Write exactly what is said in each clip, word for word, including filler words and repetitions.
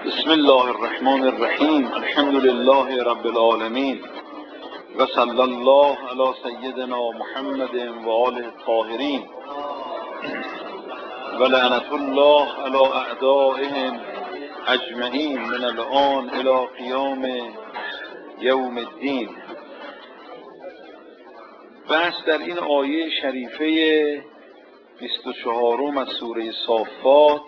بسم الله الرحمن الرحیم. الحمد لله رب العالمین و صلی الله علی سیدنا محمد و آله الطاهرین و لعنت الله علی اعدائهم اجمعین من الآن الی قیام یوم الدین. بحث در این آیه شریفه بیست و چهارم از سوره صافات،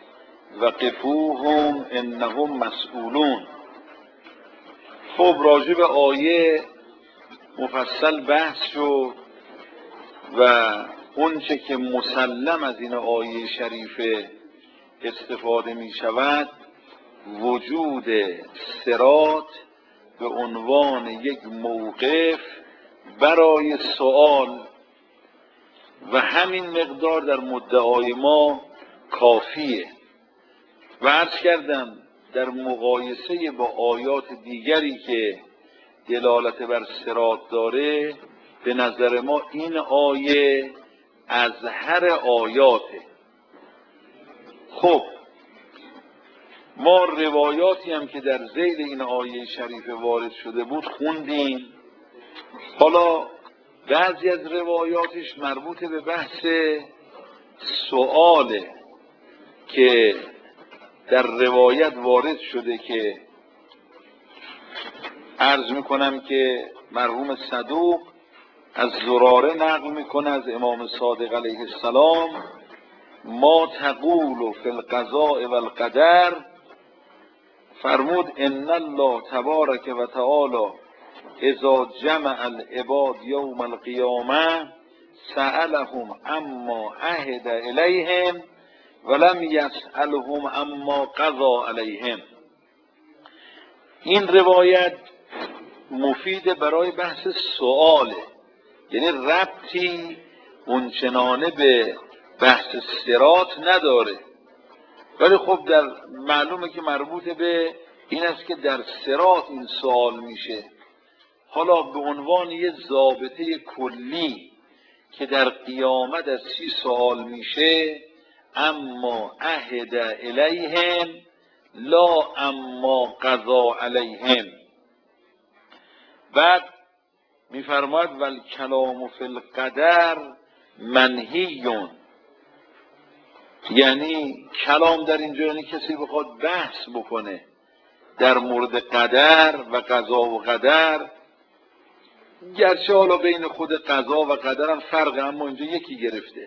وقفوهم انهم مسئولون. خب راجع به آیه مفصل بحث شد و اون چه که مسلم از این آیه شریفه استفاده می شود وجود صراط به عنوان یک موقف برای سؤال و همین مقدار در مدعای ما کافیه. و عرض کردم در مقایسه با آیات دیگری که دلالت بر صراط داره، به نظر ما این آیه از هر آیاته. خب ما روایاتی هم که در ذیل این آیه شریفه وارد شده بود خوندیم. حالا بعضی از روایاتش مربوط به بحث سؤاله که در روایت وارد شده که عرض میکنم که مرحوم صدوق از زراره نقل میکنه از امام صادق علیه السلام: ما تقول فی القضاء و القدر، فرمود ان الله تبارک و تعالی اذا جمع العباد یوم القیامه سألهم اما عهد الیهم ولم یسألهم اما قضا علیهم. این روایت مفید برای بحث سؤاله، یعنی ربطی اونچنانه به بحث صراط نداره، ولی خب در معلومه که مربوط به این است که در صراط این سؤال میشه. حالا به عنوان یه ضابطه کلی که در قیامت از چی سؤال میشه، اما عهد الیهم لا اما قضا علیهم. بعد میفرماید والکلام فی القدر منهیون، یعنی کلام در اینجا یعنی کسی بخواد بحث بکنه در مورد قدر و قضا و قدر، گرچه حالا بین خود قضا و قدر هم فرقه، اما اینجا یکی گرفته.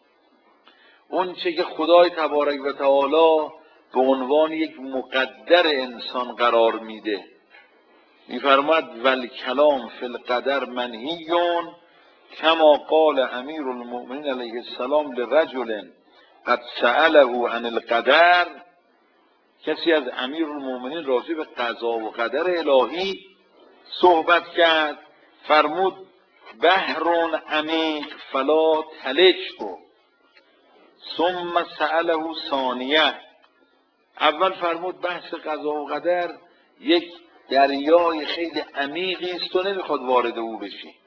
اون چه که خدای تبارک و تعالی به عنوان یک مقدر انسان قرار میده، میفرماید والکلام فی القدر منهیون کما قال امیر المؤمنین علیه السلام لرجل قد سأله عن القدر. کسی از امیر المؤمنین راجع به قضا و قدر الهی صحبت کرد، فرمود بحر عمیق فلا تلجه. ثم سأله ثانیه، اول فرمود بحث قضا و قدر یک دریای خیلی عمیقی است و نمیخواد وارد او بشی.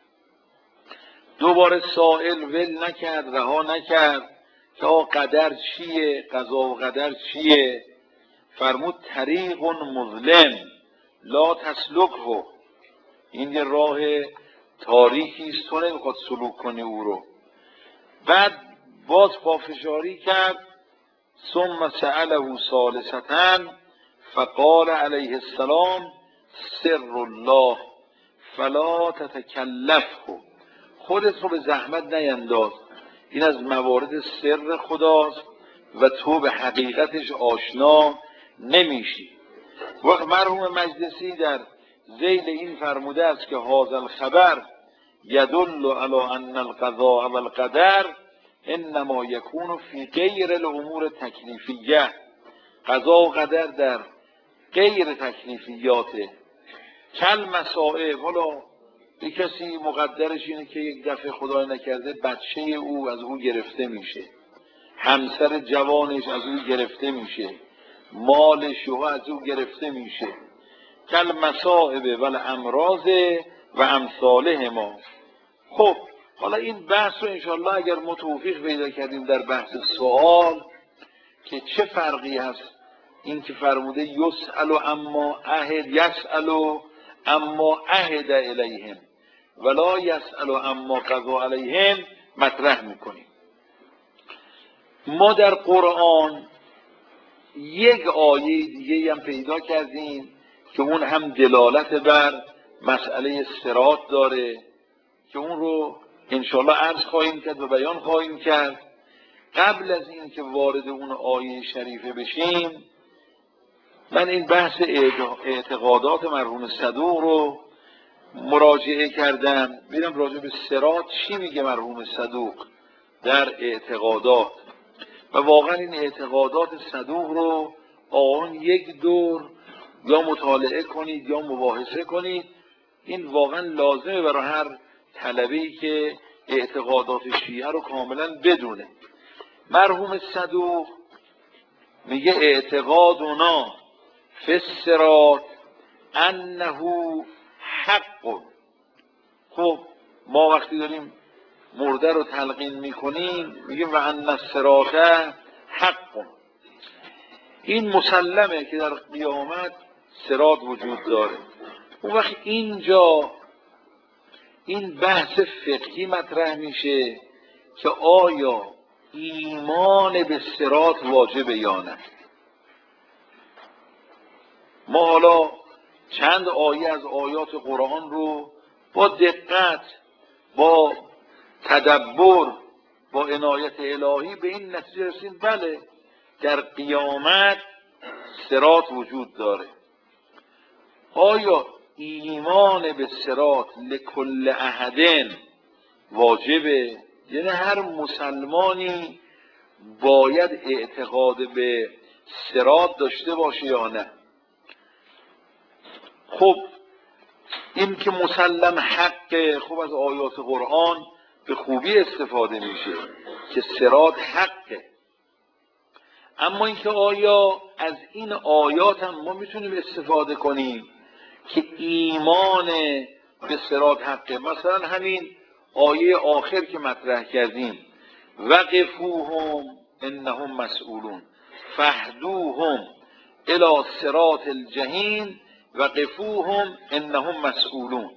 دوباره سائل ول نکرد، رها نکرد که قدر چیه، قضا و قدر چیه. فرمود طریق مظلم لا تسلکه، این یه راه تاریکی است تو نمیخواد سلوک کنی او رو. بعد باز پافشاری کرد. ثم سأله ثالثة فقال علیه السلام سر الله فلا تتکلفه، خودت رو به زحمت نینداز، این از موارد سر خداست و تو به حقیقتش آشنا نمیشی. وقت مرحوم مجلسی در ذیل این فرموده است که هذا الخبر یدل علی ان القضاء و القدر انما یکون فی غیر الامور تکلیفیه. قضا و قدر در غیر تکلیفیاته. کل مسائب، حالا یک کسی مقدرش اینه که یک دفعه خدای نکرده بچه او از او گرفته میشه، همسر جوانش از او گرفته میشه، مالش از او گرفته میشه. کل مسائب ول امراض و امثاله ما. خب حالا این بحث رو انشاءالله اگر ما توفیق پیدا کردیم در بحث سوال که چه فرقی هست این که فرموده یسأل اما عهد یسأل اما عهد الیهم ولا یسأل اما قضا علیهم مطرح میکنیم. ما در قرآن یک آیه دیگه هم پیدا کردیم که اون هم دلالت بر مسئله صراط داره که اون رو انشاءالله عرض خواهیم کرد و بیان خواهیم کرد. قبل از این که وارد اون آیه شریفه بشیم، من این بحث اعتقادات مرحوم صدوق رو مراجعه کردم، ببینم راجع به صراط چی میگه مرحوم صدوق در اعتقادات. و واقعا این اعتقادات صدوق رو آن یک دور یا مطالعه کنید یا مباحثه کنید. این واقعا لازمه برای هر طلبه‌ای که اعتقادات شیعه رو کاملا بدونه. مرحوم صدوق میگه اعتقادنا فی الصراط انه حق. خب ما وقتی داریم مرده رو تلقین میکنیم میگیم و ان الصراط حق، این مسلمه که در قیامت صراط وجود داره. اون وقت اینجا این بحث فقهی مطرح میشه که آیا ایمان به صراط واجبه یا نه. ما حالا چند آیه از آیات قرآن رو با دقت، با تدبر، با عنایت الهی به این نتیجه رسیدیم بله در قیامت صراط وجود داره. آیا ایمان به صراط لکل احد واجبه؟ یعنی هر مسلمانی باید اعتقاد به صراط داشته باشه یا نه؟ خب این که مسلم حقه، خب از آیات قرآن به خوبی استفاده میشه که صراط حقه. اما اینکه آیا از این آیات هم ما میتونیم استفاده کنیم که ایمان به صراط حقه؟ مثلا همین آیه آخر که مطرح کردیم وقفوهم انهم مسئولون فاهدوهم الی صراط الجحیم وقفوهم انهم مسئولون.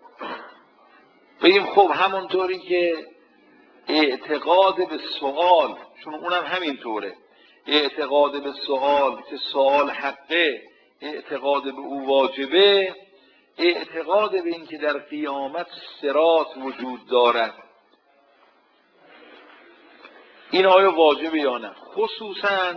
بگیم خب همونطوری که اعتقاد به سوال، چون اونم همینطوره، اعتقاد به سوال که سوال حقه، اعتقاد به او واجبه، اعتقاد به این که در قیامت صراط وجود دارد این آیا واجبه یا نه؟ خصوصا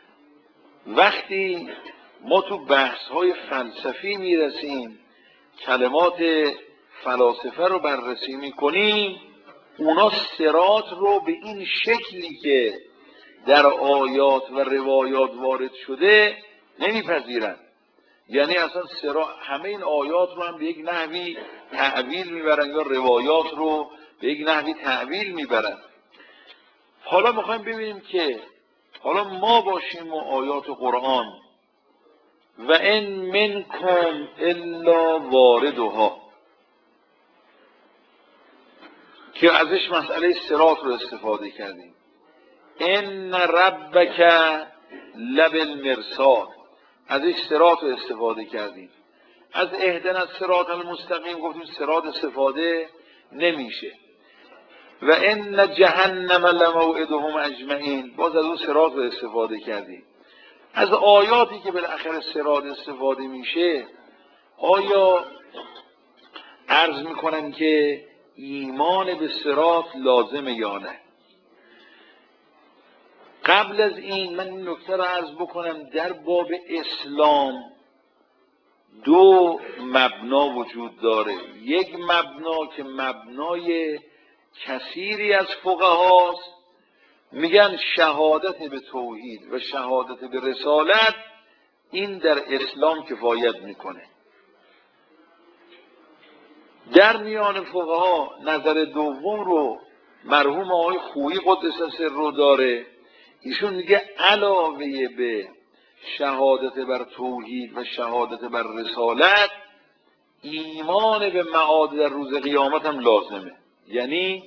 وقتی ما تو بحث های فلسفی میرسیم کلمات فلاسفه رو بررسی میکنیم، اونا صراط رو به این شکلی که در آیات و روایات وارد شده نمیپذیرن. یعنی اصلا صراط، همه این آیات رو هم به یک نحوی تعویل میبرن یا روایات رو به یک نحوی تعویل میبرن. حالا میخوایم ببینیم که حالا ما باشیم و آیات قرآن و ان منکم الا واردها که ازش مسئله صراط رو استفاده کردیم. ان ربک لبالمرصاد ازش صراط رو استفاده کردیم. از اهدنا الصراط المستقیم گفتیم صراط استفاده نمیشه. و ان جهنم لموعدهم اجمعین باز از اون صراط رو استفاده کردیم. از آیاتی که بالاخره صراط استفاده میشه آیا عرض میکنن که ایمان به صراط لازمه یا نه؟ قبل از این من این نکته رو عرض بکنم، در باب اسلام دو مبنا وجود داره. یک مبنا که مبنای کثیری از فقهاست، میگن شهادت به توحید و شهادت به رسالت این در اسلام کفایت میکنه. در میان فقها نظر دوم رو مرحوم آقای خویی قدس سر رو داره. ایشون میگه علاوه به شهادت بر توحید و شهادت بر رسالت ایمان به معاد در روز قیامت هم لازمه. یعنی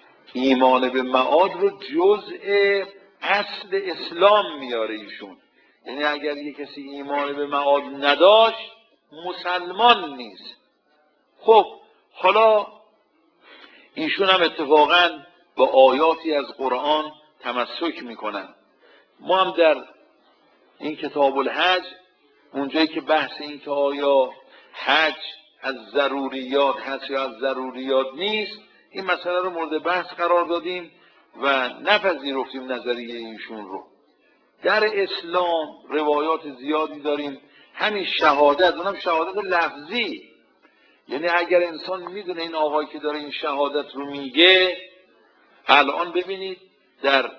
ایمان به معاد رو جزء اصل اسلام میاره ایشون. یعنی اگر یک کسی ایمان به معاد نداشت مسلمان نیست. خب حالا ایشون هم اتفاقاً با آیاتی از قرآن تمسک میکنن. ما هم در این کتاب الحج اونجایی که بحث این که آیا حج از ضروریات هست یا از ضروریات نیست، این مسئله رو مورد بحث قرار دادیم و نپذیرفتیم نظریه ایشون رو. در اسلام روایات زیادی داریم، همین شهادت، اونم شهادت لفظی، یعنی اگر انسان میدونه این آقایی که داره این شهادت رو میگه، الان ببینید در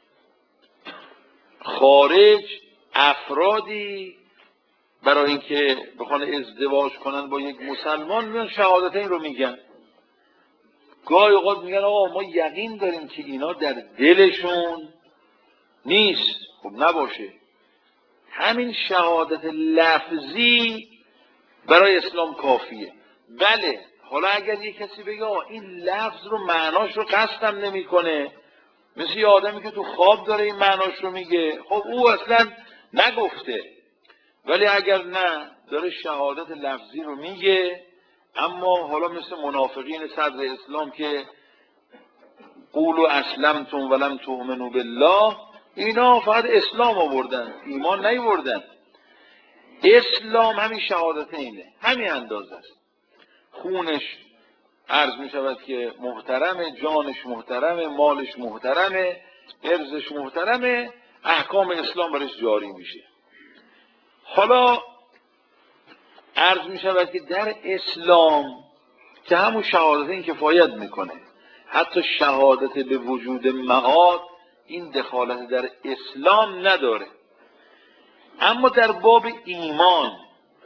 خارج افرادی برای اینکه بخوان ازدواج کنن با یک مسلمان میان شهادت این رو میگن. گاهی اوقات میگن آقا ما یقین داریم که اینا در دلشون نیست. خب نباشه، همین شهادت لفظی برای اسلام کافیه. بله حالا اگر یک کسی بگه این لفظ رو معناش رو قصدم نمیکنه، مثل یه آدمی که تو خواب داره این معناش رو میگه، خب او اصلا نگفته، ولی اگر نه داره شهادت لفظی رو میگه، اما حالا مثل منافقین صدر اسلام که قولوا اسلمتم ولم تؤمنوا بالله، اینا فقط اسلام آوردن، ایمان نیاوردن. اسلام همین شهادت اینه، همین اندازه است. خونش عرض می شود که محترمه، جانش محترمه، مالش محترمه، ارزش محترمه، احکام اسلام برش جاری میشه. حالا عرض می شود که در اسلام که همون شهادت این کفایت میکنه، حتی شهادت به وجود معاد این دخالت در اسلام نداره. اما در باب ایمان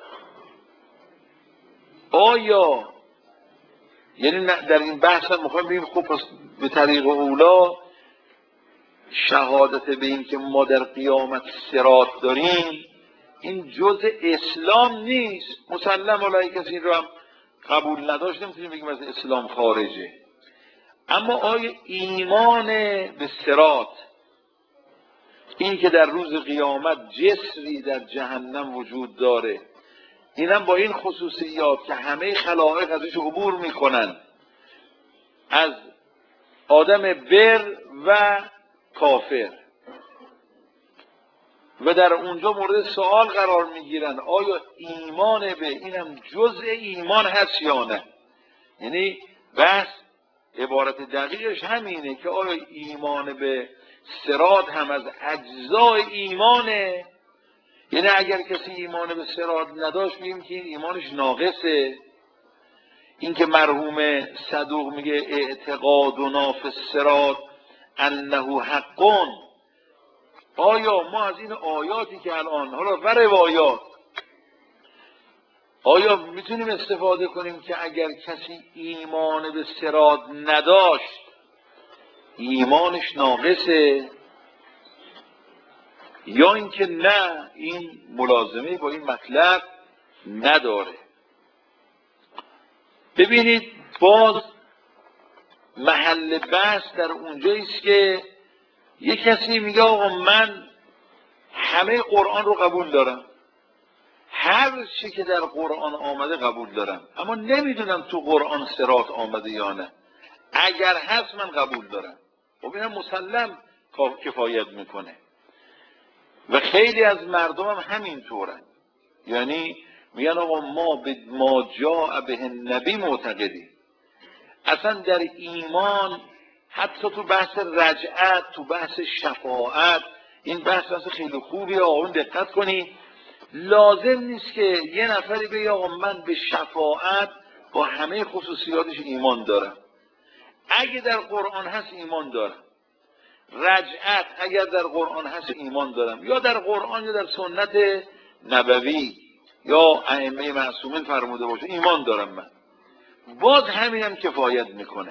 آیا، یعنی در این بحث هم میخوایم بگیم خب پس به طریق اولا شهادت به این که ما در قیامت صراط داریم این جزء اسلام نیست. مسلم علایی کسی این رو هم قبول نداشت نمیتونیم بگیم از اسلام خارجه. اما آیا ایمان به صراط، این که در روز قیامت جسری در جهنم وجود داره، اینم با این خصوصیات که همه خلائق ازش عبور میکنن، از آدم بر و کافر، و در اونجا مورد سوال قرار میگیرن آیا ایمان به اینم جزء ایمان هست یا نه. یعنی بحث عبارت دقیقش همینه که آیا ایمان به صراط هم از اجزای ایمانه. یعنی اگر کسی ایمان به صراط نداشت میگیم که این ایمانش ناقصه. این که مرحوم صدوق میگه اعتقادنا فی الصراط انه حقون، آیا ما از این آیاتی که الان حالا و روایات آیا میتونیم استفاده کنیم که اگر کسی ایمان به صراط نداشت ایمانش ناقصه، یا اینکه نه این ملازمه با این مطلب نداره. ببینید باز محل بحث در اونجاییست که یک کسی میگه آقا من همه قرآن رو قبول دارم، هر چی که در قرآن آمده قبول دارم، اما نمیدونم تو قرآن صراط آمده یا نه، اگر هست من قبول دارم. خب این هم مسلم کفایت میکنه. و خیلی از مردم هم همین طورن، یعنی میگن آقا ما به ما جاء به النبی معتقدیم. اصلا در ایمان حتی تو بحث رجعت، تو بحث شفاعت، این بحث بحث خیلی خوبیه، آقایون دقت کنید. لازم نیست که یه نفری بگه آقا من به شفاعت با همه خصوصیاتش ایمان دارم. اگه در قرآن هست ایمان دارم. رجعت اگر در قرآن هست ایمان دارم، یا در قرآن یا در سنت نبوی یا ائمه معصومین فرموده باشه ایمان دارم من. باز همین هم کفایت میکنه.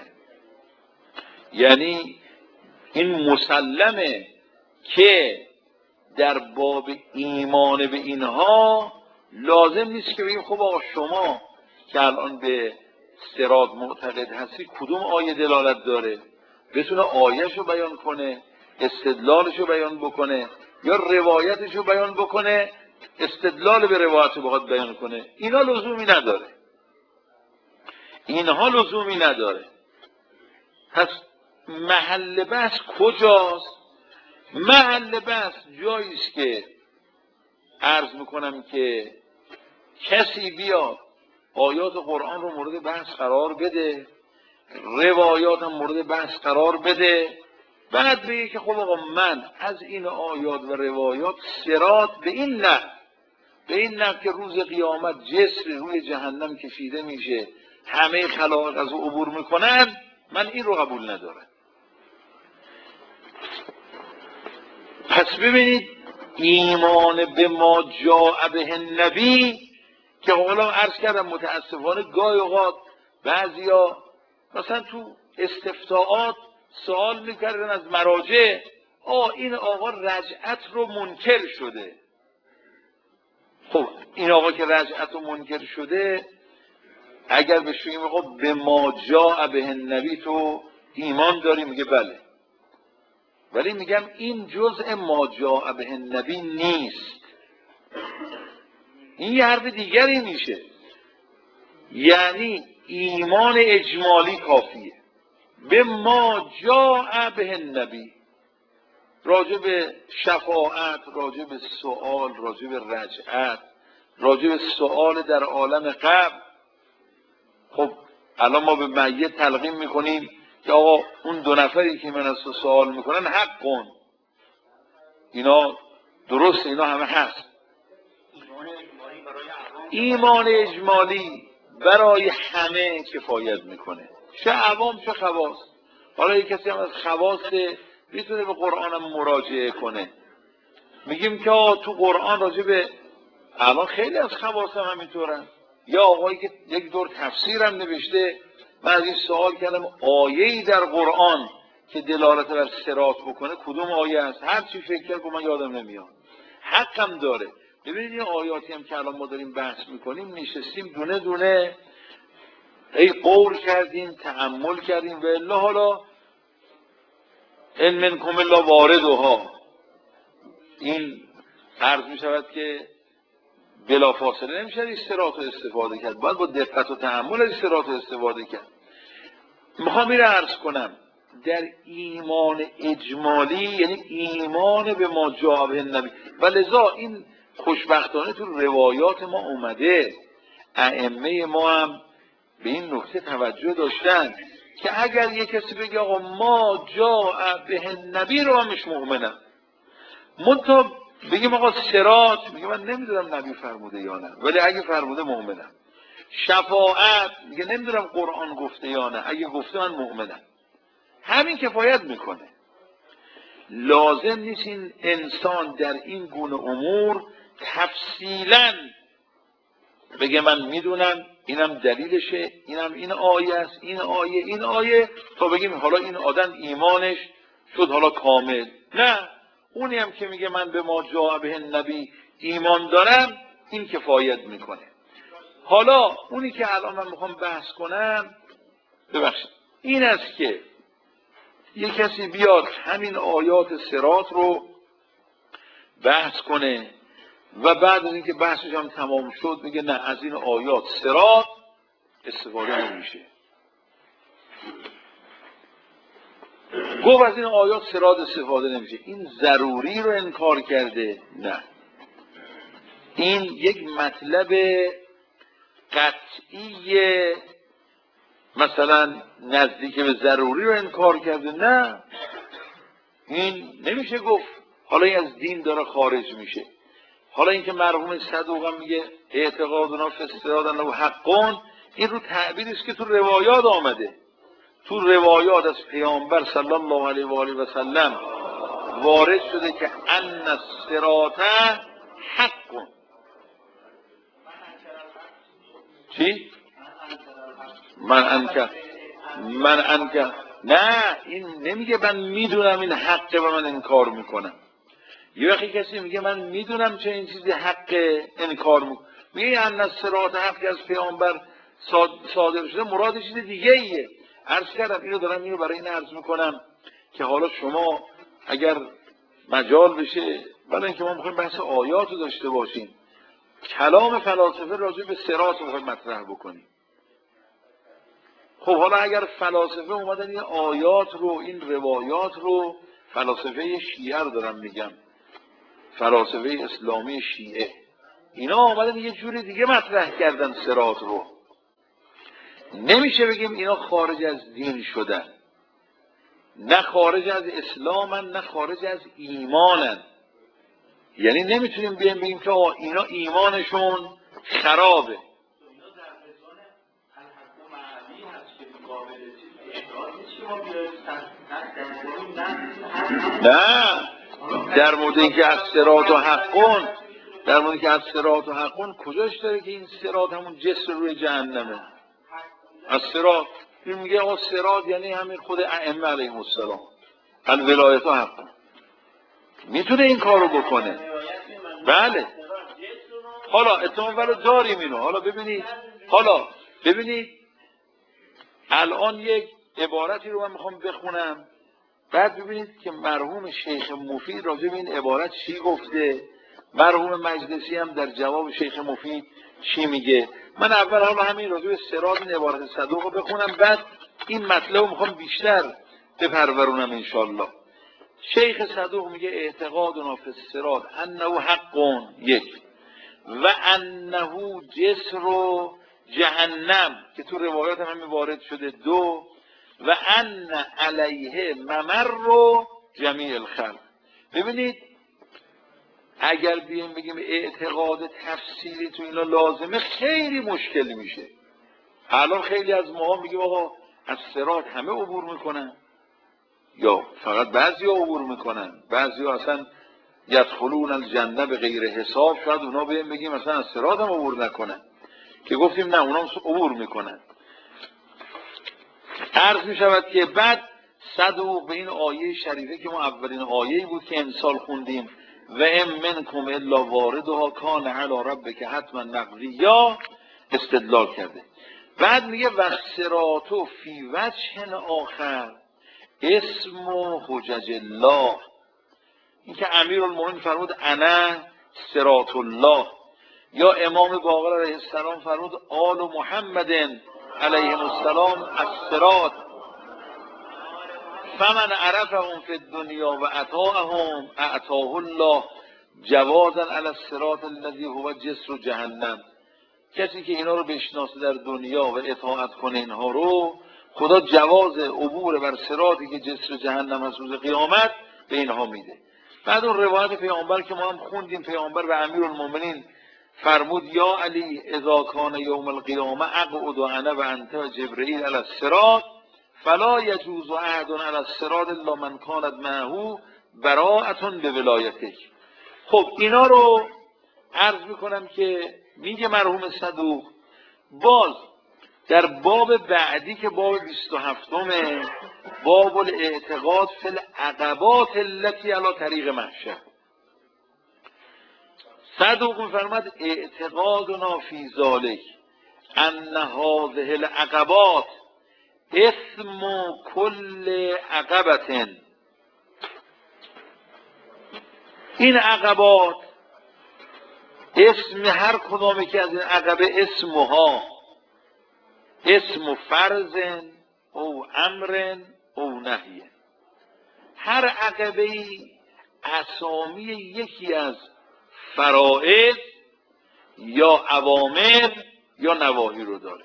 یعنی این مسلمه که در باب ایمان به اینها لازم نیست که بگیم خب آقا شما که الان به صراط معتقد هستی کدوم آیه دلالت داره، بتونه آیه‌شو بیان کنه، استدلالشو بیان بکنه. یا روایتش رو بیان بکنه، استدلال به روایت رو بخواد بیان کنه. اینا لزومی نداره، اینها لزومی نداره. پس محل بحث کجاست؟ محل بحث جایی است که عرض میکنم که کسی بیاد آیات قرآن رو مورد بحث قرار بده، روایات هم مورد بحث قرار بده، بعد بگه که خب آقا من از این آیات و روایات صراط به این نه به این نه که روز قیامت جسر روی جهنم کشیده میشه، همه خلائق از او عبور میکنن، من این رو قبول ندارم. پس ببینید ایمان به ما جاء به النبی که حالا عرض کردم متاسفانه گاهی اوقات بعضیا مثلا تو استفتاءات سوال میکردن از مراجع، آه این آقا رجعت رو منکر شده. خب این آقا که رجعت رو منکر شده، اگر به شما میگه خب به ما جاء به النبی تو ایمان داری؟ میگه بله. ولی میگم این جزء ما جاء به النبی نیست، این یه حرف دیگری میشه. یعنی ایمان اجمالی کافیه به ما جاء به النبی، راجع به شفاعت، راجع به سؤال، راجع به رجعت، راجع به سؤال در عالم قبر. خب الان ما به میت تلقین میکنیم که آقا اون دو نفری که من از تو سوال میکنن حق کن، اینا درست، اینا همه هست. ایمان اجمالی برای همه کفایت میکنه، چه عوام چه خواص. حالا یک کسی هم از خواص میتونه به قرآن هم مراجعه کنه. میگیم که تو قرآن راجع به الان خیلی از خواص هم همینطورن. یا آقایی که یک دور تفسیر هم نوشته، من از این سوال کردم آیه‌ای در قرآن که دلالت بر صراط بکنه کدوم آیه است؟ هر چی فکر کرد من یادم نمیاد. حقم داره. ببینید این آیاتی هم که الان ما داریم بحث میکنیم، نشستیم دونه دونه ای قول کردیم، تأمل کردیم، و الا حالا ان منکم الا واردها، این عرض میشود که بلا فاصله نمیشه از صراط رو استفاده کرد، باید با دقت و تأمل از صراط رو استفاده کرد. میخوام این رو عرض کنم در ایمان اجمالی یعنی ایمان به ما جاء به النبی، و لذا این خوشبختانه تو روایات ما اومده، ائمه ما هم به این نکته توجه داشتن که اگر یک کسی بگه آقا ما جاء به النبی رو همش مؤمنم، منتها بگیم آقا صراط، میگه من نمیدونم نبی فرموده یا نه، ولی اگه فرموده مؤمنم. شفاعت میگه نمیدونم قرآن گفته یا نه، اگه گفته من مؤمنم. همین کفایت میکنه. لازم نیست این انسان در این گونه امور تفصیلا بگه من میدونم اینم دلیلشه، اینم این آیه است، این آیه این آیه، تا بگیم حالا این آدم ایمانش شد حالا کامل. نه، اونی هم که میگه من به ما جاء به النبی ایمان دارم، این کفایت میکنه. حالا اونی که الان من میخوام بحث کنم، ببخشید، این است که یک کسی بیاد همین آیات صراط رو بحث کنه و بعد از اینکه بحثش هم تمام شد میگه نه از این آیات صراط استفاده نمیشه. گفت از این آیات صراط استفاده نمیشه، این ضروری رو انکار کرده؟ نه، این یک مطلب قطعی مثلا نزدیک به ضروری رو انکار کرده؟ نه، این نمیشه گفت حالا این از دین داره خارج میشه. حالا اینکه مرحوم صدوق هم میگه اعتقادنا فی الصراط انه حقون، این رو تعبیری است که تو روایات آمده، تو روایات از پیامبر صلی الله علیه و آله و سلم وارد شده که ان الصراط حق. چی؟ من انکر من انکر نه، این نمیگه من میدونم این حقه و من انکار میکنم. یه وقتی کسی میگه من میدونم چه این چیزی حقه، انکار میکنم، میگه ان الصراط حق از پیامبر صادر شده، مرادش چیز دیگه ایه. عرض کردم اینو دارم اینو برای این عرض میکنم که حالا شما اگر مجال بشه برای اینکه ما میخوایم بحث آیات رو داشته باشیم، کلام فلاسفه راجع به صراط رو میخوایم مطرح بکنیم. خب حالا اگر فلاسفه اومدن این آیات رو، این روایات رو، فلاسفه شیعه رو دارم میگم، فلاسفه اسلامی شیعه، اینا آمدن یه جوری دیگه مطرح کردن صراط رو. نمیشه بگیم اینا خارج از دین شدن، نه خارج از اسلامن نه خارج از ایمانن. یعنی نمیتونیم بیایم بگیم که آقا اینا ایمانشون خرابه. نه، در مورد اینکه از صراط و حقون، در مورد اینکه از صراط و حقون کجاش داره که این صراط همون جسر روی جهنمه؟ از صراط این میگه آقا صراط یعنی همین خود ائمه علیهم السلام، الولایت و حقون. میتونه این کارو بکنه. بله. حالا اتفاقا داریم اینو. حالا ببینید، حالا ببینید الان یک عبارتی رو من میخوام بخونم، بعد ببینید که مرحوم شیخ مفید راجع به این عبارت چی گفته، مرحوم مجلسی هم در جواب شیخ مفید چی میگه. من اول حالا همین راجع به صراط این عبارت صدوق رو بخونم، بعد این مطلب رو میخوام بیشتر بپرورونم انشالله. شیخ صدوق میگه اعتقادنا فی الصراط انه حق یک و انه جسر جهنم که تو روایات هم وارد شده دو و ان علیه ممر جمیع الخلق. ببینید اگر بیایم بگیم اعتقاد تفسیری تو اینا لازمه خیلی مشکل میشه. الان خیلی از ما میگیم آقا از صراط همه عبور میکنن یا فقط بعضی ها عبور میکنن، بعضی ها اصلا یدخلون الجنه به غیر حساب، شاید اونا بیایم بگیم مثلا از صراط هم عبور نکنن، که گفتیم نه اونا عبور میکنن. عرض میشود که بعد صدوق به این آیه شریفه که ما اولین آیه‌ای بود که امسال خوندیم و ام منکم الا واردها کان علی ربک حتما مقضیا استدلال کرده. بعد میگه و الصراط فی وجه آخر اسم حجج الله. این که امیرالمومنین فرمود انا صراط الله، یا امام باقر علیه السلام فرمود آل محمد علیهم السلام الصراط فمن عرفهم فی الدنیا و اطاعهم اعطاه الله جوازا علی الصراط الذی هو جسر جهنم. کسی که اینا رو بشناسه در دنیا و اطاعت کنه اینها رو، خدا جواز عبور بر صراطی که جسر جهنم از روز قیامت به اینها میده. بعد اون روایت پیامبر که ما هم خوندیم، پیامبر و امیرالمومنین فرمود یا علی اذا کان یوم القیامه اقعد انا و انت و جبرئیل علی الصراط فلا یجوز احد علی الصراط الا من کانت معه براءة بولایته. خب اینا رو عرض میکنم که میگه مرحوم صدوق باز در باب بعدی که باب بیست و هفتم باب الاعتقاد فی العقبات التي علی طریق محشر، صدوق میفرماد اعتقادنا فی ذلک ان هذه العقبات اسم کل عقبة. این عقبات اسم هر کدامی که از این عقبه اسمها اسم فرض او امر او نهی. هر عقبه اسامی یکی از فرائض یا اوامر یا نواهی رو داره.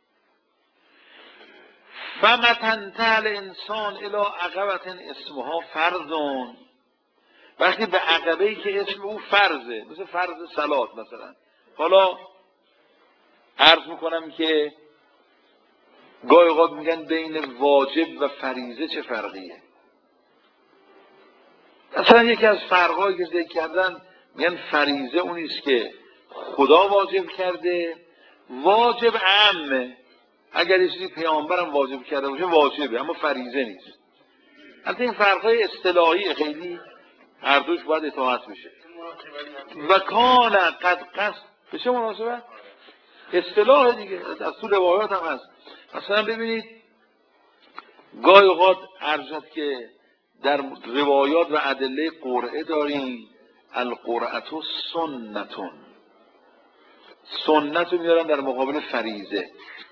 فمتنتهی الانسان الی عقبة اسمها فرضون، وقتی به عقبه‌ای که اسم او فرضه، مثل فرض صلات مثلا. حالا عرض میکنم که گاهی اوقات میگن بین واجب و فریضه چه فرقیه. مثلا یکی از فرقایی که ذکر کردن میگن فریضه اونیست که خدا واجب کرده، واجب عامه، اگر یه چیزی پیامبرم واجب کرده باشه واجبه اما فریضه نیست. البته این فرقای اصطلاحی خیلی هر دوش باید اطاعت بشه. و کان قد قصد به چه مناسبت؟ اصطلاح دیگه از تو روایات هم هست. مثلا ببینید گاهی اوقات عرض شد که در روایات و ادله قرعه داریم، القرعة سنتون. سنت رو میارن در مقابل فریضه.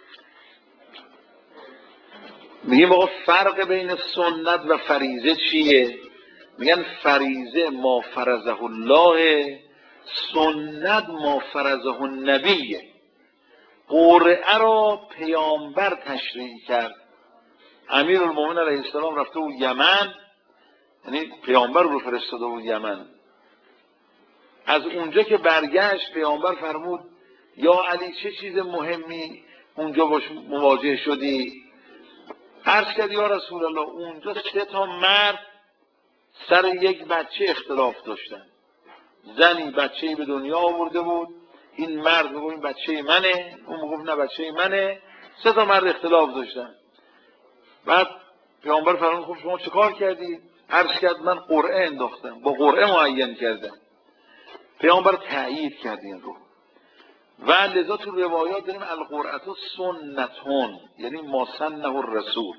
میگیم آقا فرق بین سنت و فریضه چیه؟ میگن فریضه ما فرضه الله، سنت ما فرضه النبیه. قرعه را پیامبر تشریع کرد. امیرالمومنین علیه السلام رفته بود یمن، یعنی پیامبر رو فرستاده بود یمن. از اونجا که برگشت پیامبر فرمود یا علی چه چیز مهمی اونجا باش مواجه شدی؟ عرض کرد یا رسول الله اونجا سه تا مرد سر یک بچه اختلاف داشتن. زنی بچه‌ای به دنیا آورده بود، این مرد میگه این بچه منه، اون میگه نه بچه منه. سه تا مرد اختلاف داشتن. بعد پیامبر فرمود خب شما چه کار کردی؟ عرض کرد من قرعه انداختم، با قرعه معین کردم. پیامبر تأیید کرد این رو و لذا تو روایات داریم القرعه سنتون، یعنی ما سنه الرسول.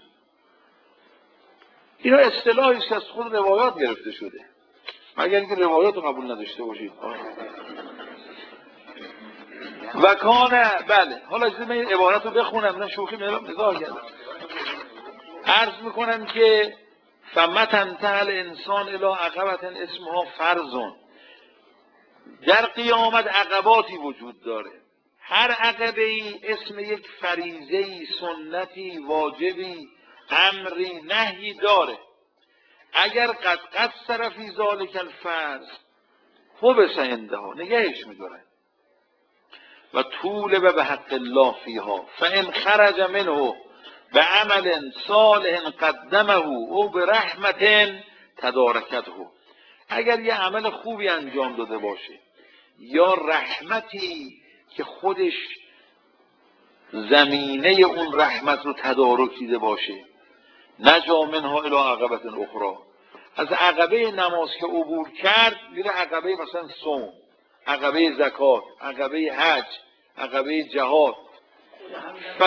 اینا اصطلاحی است که از خود روایات گرفته شده، مگر اینکه روایات رو قبول نداشته باشید. و کانه بله. حالا اجازه من این عبارت رو بخونم، نه شوخی نگاه کردم. عرض میکنم که فمتن تهل انسان الی عقبت اسمها فرضون. در قیامت عقباتی وجود داره. هر عقبه ای اسم یک فریضه ای، سنتی، واجبی، امری، نهی داره. اگر قد قصر فی ذلک الفرض حبس عندها، نگهش میدارن و طولب به حق الله فیها فان خرج منه به عمل صالح قدمه او به رحمت تدارکته. اگر یه عمل خوبی انجام داده باشه یا رحمتی که خودش زمینه اون رحمت رو تدارک دیده باشه، نجا منها الی عقبت اخرى، از عقبه نماز که عبور کرد میره عقبه مثلا صوم، عقبه زکات، عقبه حج، عقبه جهاد. ف...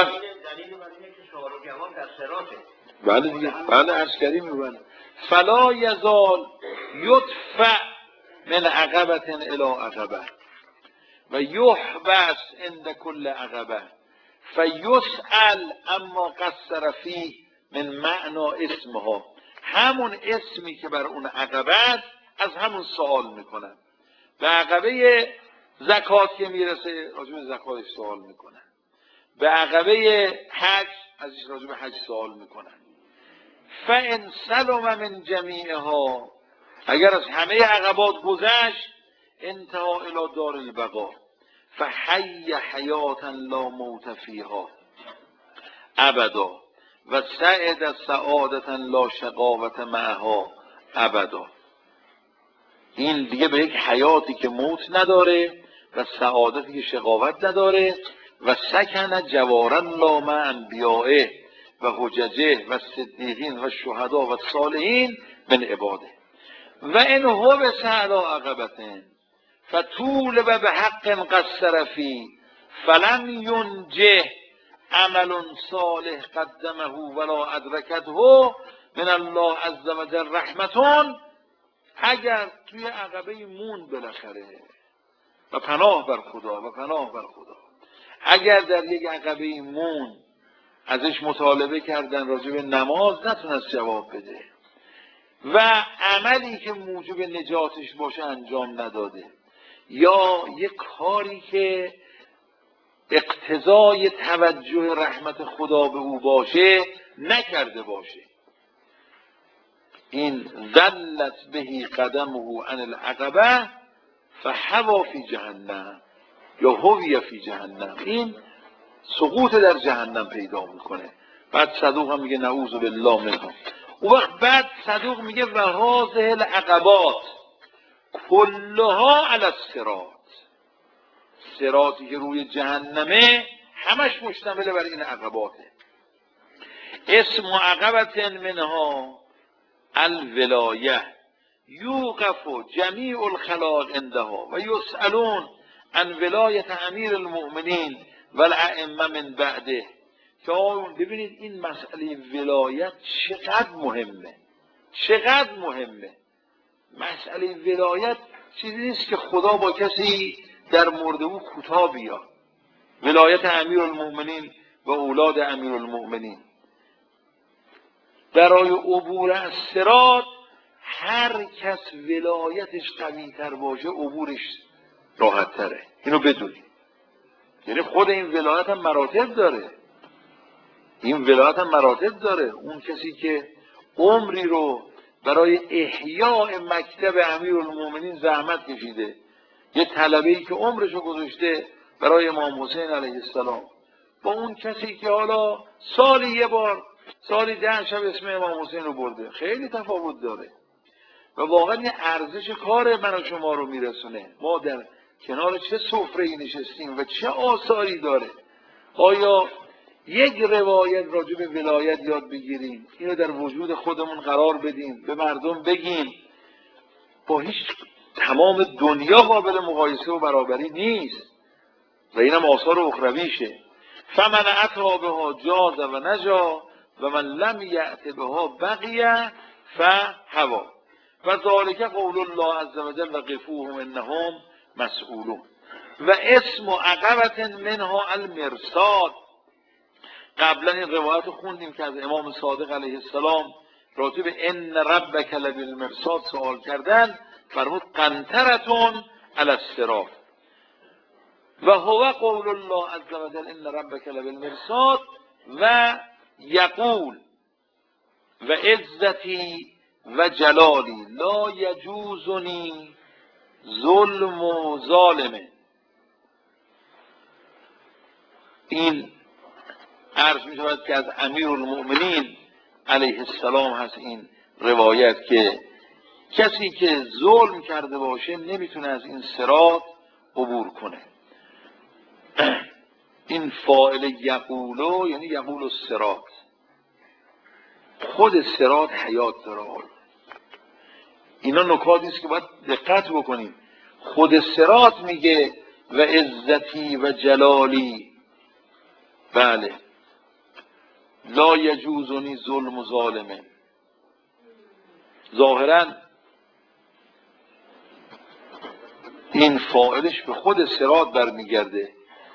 بله دیگه، بله عرض کردیم میبنه. فلا یزال یدفع من عقبت الی عقبه و یحبس عند کل عقبه فیسأل اما قصر فیه من معنا اسمها. همون اسمی که بر اون عقبه از همون سوال میکنن. به عقبه زکات که میرسه راجع به زکاتش سوال میکنن، به عقبه حج ازش راجع به حج سوال میکنن. فان سلم من جمیعها، اگر از همه عقبات گذشت، انتها الی دار البقا فحی حیاتا لا موت فیها ابدا و سعد سعادتا لا شقاوت معها ابدا. این دیگه به یک حیاتی که موت نداره و سعادتی که شقاوت نداره. و سکن جوارا لا مع انبیائه و حججه و صدیقین و شهدا و صالحین من عباده و ان هو به سعدا عقبتن فطولب به حق قصر فی فلم ینجه عمل صالح قدمه ولا ادرکته من الله عز وجل رحمتون. اگر توی عقبه مون بالاخره و پناه بر خدا و پناه بر خدا، اگر در یک عقبه مون ازش مطالبه کردن راجع به نماز نتونست جواب بده و عملی که موجب نجاتش باشه انجام نداده یا یک کاری که اقتضای توجه رحمت خدا به او باشه نکرده باشه، این ذلت بهی قدمه عن العقبه فهوی فی جهنم یا هوی فی جهنم، این سقوط در جهنم پیدا میکنه. بعد صدوق هم میگه نعوذ بالله منها. اون وقت بعد صدوق میگه و هذه العقبات کلها علی الصراط، صراطی که روی جهنمه همش مشتمل بر این عقباته. اسم عقبت منها الولایه یوقف جمیع الخلائق عندها و یسألون عن ولایت امیر المؤمنین و الائمه من بعده. که ببینید این مسئله ولایت چقدر مهمه، چقدر مهمه. مسئله ولایت چیزی نیست که خدا با کسی در مورد او کوتاه بیاد. ولایت امیرالمؤمنین و اولاد امیرالمؤمنین برای عبور از صراط، هر کس ولایتش قوی تر باشه عبورش راحت تره. اینو بدونید. یعنی خود این ولایت هم مراتب داره. این ولایت هم مراتب داره. اون کسی که عمری رو برای احیاء مکتب امیرالمؤمنین زحمت کشیده، یه طلبه‌ای که عمرش رو گذاشته برای امام حسین علیه السلام، با اون کسی که حالا سالی یه بار، سالی ده شب اسم امام حسین رو برده، خیلی تفاوت داره. و واقعا این ارزش کار من و شما رو میرسونه. ما در کنار چه سفره‌ای نشستیم و چه آثاری داره. آیا یک روایت راجع به ولایت یاد بگیریم، اینو در وجود خودمون قرار بدیم، به مردم بگیم، با هیچ تمام دنیا قابل مقایسه و برابری نیست و اینم آثار اخرویشه. فمن اتى بها جاز و نجا و من لم یأت بها بقیه فهوی و ذالک قول الله عز وجل و قفوهم انهم مسئولون. و اسم عقبة منها المرصاد. قبلا این روایت خوندیم که از امام صادق علیه السلام راجع به ان ربک لبالمرصاد سوال کردن، فرمود قنطرة علی الصراط و هو قول الله عز وجل ان ربک لبالمرصاد و یقول و عزتی و جلالی لا یجوزنی ظلم و ظالمه. این عرض می شود که از امیرالمؤمنین علیه السلام هست این روایت که کسی که ظلم کرده باشه نمیتونه از این صراط عبور کنه. این فاعل یقولو یعنی یقول الصراط. خود صراط حیات داره. اینا نکاتی است که باید دقت بکنیم. خود صراط میگه و عزتی و جلالی، بله، لا یجوزنی ظلم و ظالمه. ظاهرا این فاعلش به خود صراط برمیگرده،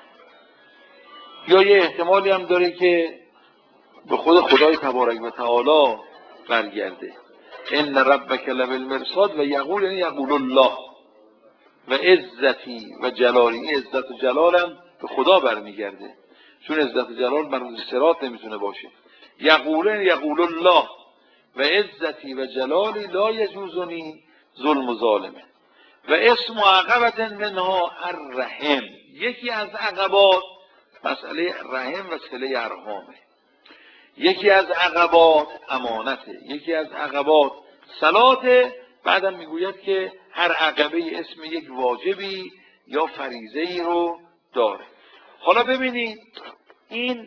یا یه احتمالی هم داره که به خود خدای تبارک و تعالی برگرده. ان ربک لبالمرصاد و یقول یعنی یقول الله و عزتی و جلالی. این عزت و جلالم به خدا برمیگرده، چون عزت و جلال بر صراط نمیتونه باشه. یقول یقول الله و عزتی و جلالی لا یجوزنی ظلم و ظالمه. و اسم عقبة منها الرحم. یکی از عقبات مسئله رحم و صله ارحامه. یکی از عقبات امانته، یکی از عقبات صلاته. بعدم میگوید که هر عقبه اسم یک واجبی یا فریضه ای رو داره. حالا ببینید این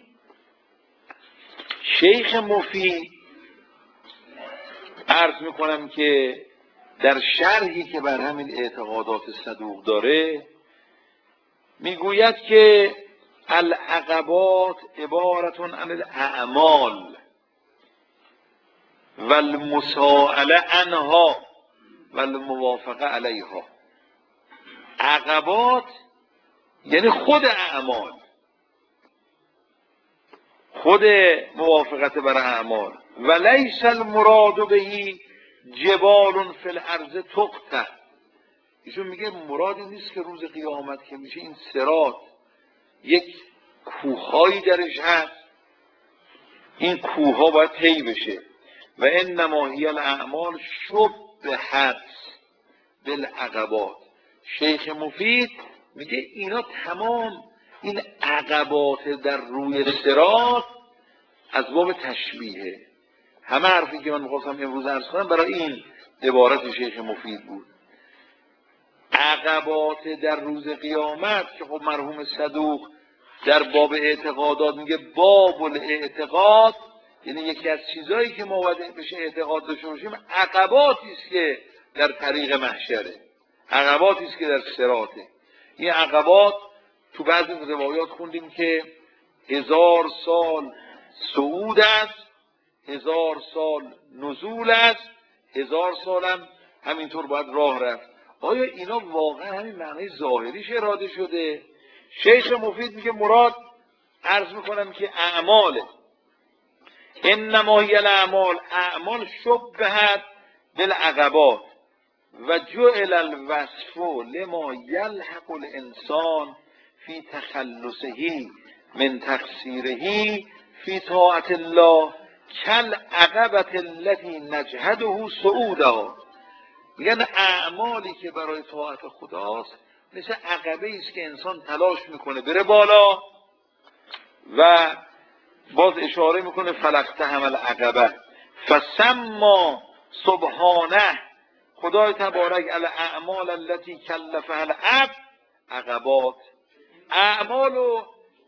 شیخ مفید عرض میکنم که در شرحی که بر همین اعتقادات صدوق داره میگوید که العقبات عبارت عن الاعمال و المساءله عنها و الموافقه علیها. عقبات یعنی خود اعمال، خود موافقت بر اعمال. و لیس المراد بهی جبال فی الارض تقطع. ایشون میگه مراد نیست که روز قیامت که میشه این صراط یک کوههایی درش هست، این کوهها باید طی بشه. و انما هی الاعمال شبهت بالعقبات. شیخ مفید میگه اینا تمام این عقبات در روی صراط از باب تشبیهه. همه حرفی که من میخواستم امروز عرض کنم برای این عبارت شیخ مفید بود. عقبات در روز قیامت که خب مرحوم صدوق در باب اعتقادات میگه باب الاعتقاد، یعنی یکی از چیزایی که ما باید بشه اعتقاد داشته باشیم عقباتی است که در طریق محشره، عقباتی است که در صراطه. این عقبات تو بعضی از روایات خوندیم که هزار سال صعود است، هزار سال نزول است، هزار سال هم همینطور باید راه رفت. آیا اینا واقعا همین معنای ظاهریش اراده شده؟ شیخ مفید میگه مراد عرض میکنم که اعماله. انما هی الاعمال، اعمال شبهت بالعقبات و جعل الوصف لما یلحق الانسان فی تخلصه من تقصیره فی طاعت الله کل عقبت التي نجهده صعودها. میگن اعمالی که برای طاعت خداست مثل عقبه است که انسان تلاش میکنه بره بالا و باز اشاره میکنه فلقتهم العقبه فسما سبحانه، خدای تبارک الاعمال التي کلفها العبد عقبات. اعمالو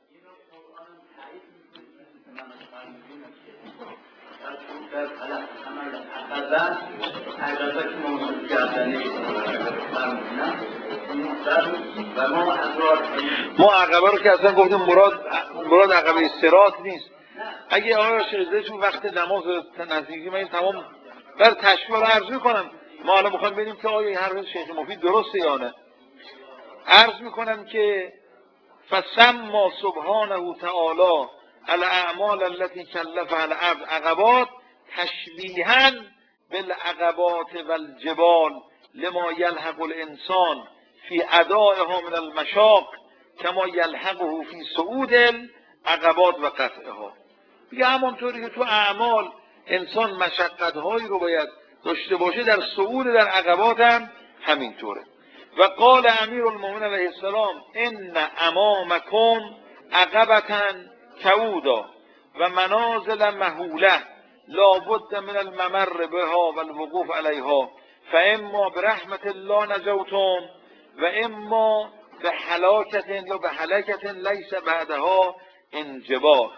ما عقبه رو که اصلا گفتیم مراد مراد عقبه صراط نیست. اگه آقای شیخ چون وقت نماز نزدیکی من تمام بر تشبیه رو عرض میکنم، ما الان میخوایم ببینیم که آیا این حرف شیخ مفید درسته یا نه. عرض میکنم که فسما سبحانه تعالی الاعمال التي کلفها العبد عقبات تشبیها بالعقبات والجبال لما یلحق الانسان فی ادائها من المشاق کما یلحقه فی صعود العقبات و قطعها. دیگه همونطوری که تو اعمال انسان مشقت‌هایی رو باید داشته باشه در صعود در عقبات هم همینطوره. و قال امیر المؤمنین علیه السلام ان امامکم عقبة کعودا و منازل مهوله لابد من الممر بها و الوقوف علیها فاما برحمت الله نجوتم و اما به هلاکت یا به هلاکت لیس بعدها انجبار.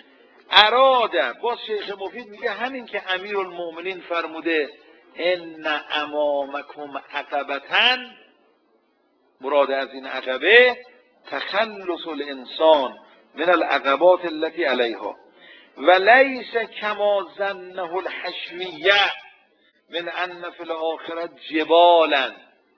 اراده باز شیخ مفید میگه همین که امیر المؤمنین فرموده ان امامکم عقبة، مراد از این عقبه تخلص الانسان من العقبات التي علیها و لیس کما ظنه الحشویه من ان فی الاخره جبالا.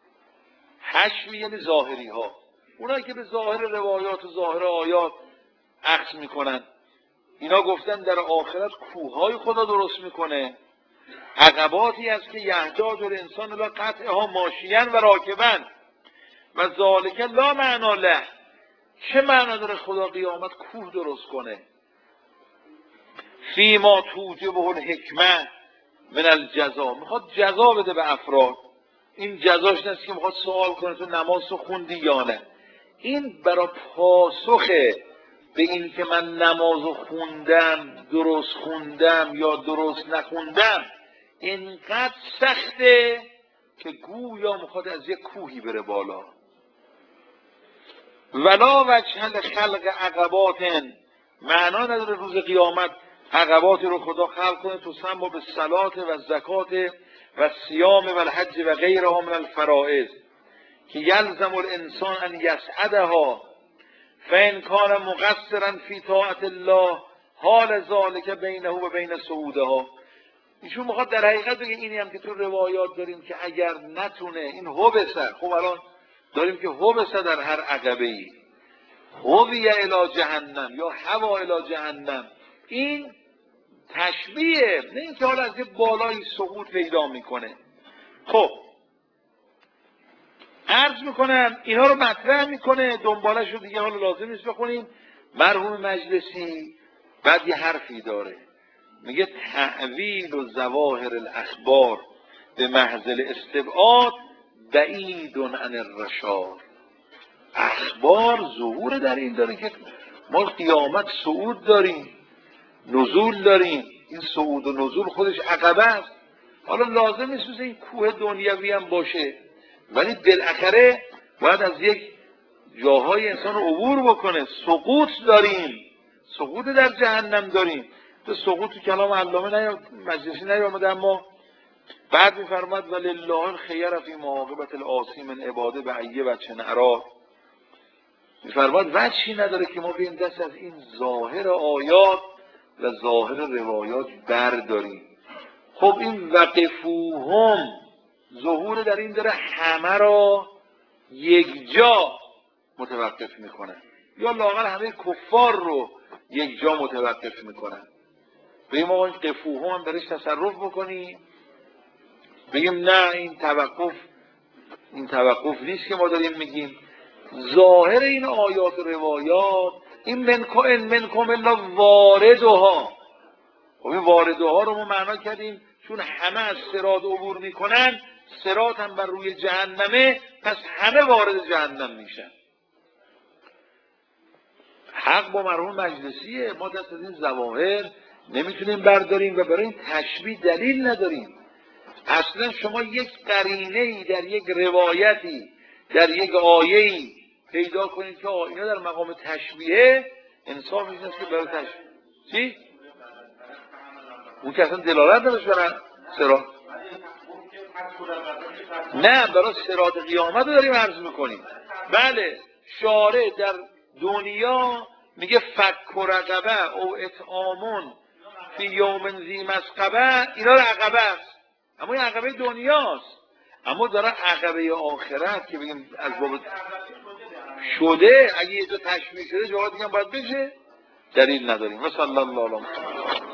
حشوی یعنی ظاهری ها، اونایی که به ظاهر روایات و ظاهر آیات اخذ میکنن، اینا گفتن در آخرت کوههای خدا درست میکنه، عقباتی است که یحتاج الانسان الی قطعها ماشیاً و راکباً و ذالک لا معنا له. چه معنا داره خدا قیامت کوه درست کنه؟ فی ما توجبه الحکمه من الجزا، میخواد جزا بده به افراد. این جزاش نیست که میخواد سوال کنه تو نماز رو خوندی یا نه. این برای پاسخه به این که من نمازو خوندم درست خوندم یا درست نخوندم اینقدر سخته که گویا میخواد از یک کوهی بره بالا. ولا وجه خلق عقبات، معنا نداره روز قیامت عقباتی رو خدا خلق کنه تو سم به صلات و زکات و صیام و الحج و غیرها من الفرائض که یلزم الانسان ان یسعدها فان کان مقصرا فی طاعت الله حال ذالک بینه و بین صعودها. ایشون میخواد در حقیقت بگه اینی هم که تو روایات داریم که اگر نتونه این حبسه، خب الان داریم که حبسه در هر عقبه ای هوی الی جهنم یا هوا الی جهنم، این تشبیه، نه اینکه حالا از یه بالای سقوط پیدا میکنه. خب عرض میکنم اینا رو مطرح میکنه، دنبالش رو دیگه حالا لازم نیست بخونیم. مرحوم مجلسی بعد یه حرفی داره، میگه تعویل و ظواهر الاخبار به محضل استبعاد بعید عن الرشاد. اخبار ظهور در این داره که ما قیامت صعود داریم نزول داریم، این صعود و نزول خودش عقبه است. حالا لازم نیست مثل این کوه دنیوی هم باشه، ولی بالاخره باید از یک جاهای انسان رو عبور بکنه. سقوط داریم، سقوط در جهنم داریم. تو سقوط تو کلام علامه نیام مجلسی نیامده، اما بعد میفرماد ولله الخیر فی معاقبت العاصی من عباده به ایه وجه نرا. میفرماد وجهی نداره که ما بیم دست از این ظاهر آیات و ظاهر روایات برداریم. خب این وقفوهم ظهور در این داره همه را یک جا متوقف میکنن، یا لااقل همه کفار رو یک جا متوقف میکنن. بگیم آقا این قفوها هم درش تصرف بکنیم، بگیم نه این توقف این توقف نیست که ما داریم میگیم. ظاهر این آیات و روایات این منکم ان منکم الا واردها. خب این واردها رو ما معنا کردیم چون همه از صراط عبور میکنن، صراط هم بر روی جهنمه، پس همه وارد جهنم میشن. حق با مرحوم مجلسیه، ما دست از این ظواهر نمیتونیم برداریم و برای این تشبیه دلیل نداریم. اصلا شما یک قرینه‌ای در یک روایتی در یک آیه‌ای پیدا کنید که اینا در مقام تشبیه، انصاف این است که برای تشبیه چی؟ اون که اصلا دلالت نداشت برای صراط. نه برای صراط قیامت رو داریم عرض میکنیم. بله شارع در دنیا میگه فک و رقبه او اطعامون فی یوم ذی مسغبه، اینا عقبه است، اما این عقبه دنیاست. اما داره عقبه آخرت که بگیم از باب شده، اگه یه جا تشبیه شده جواب دیگه باید بشه، دلیل نداریم. و صلی الله علیه و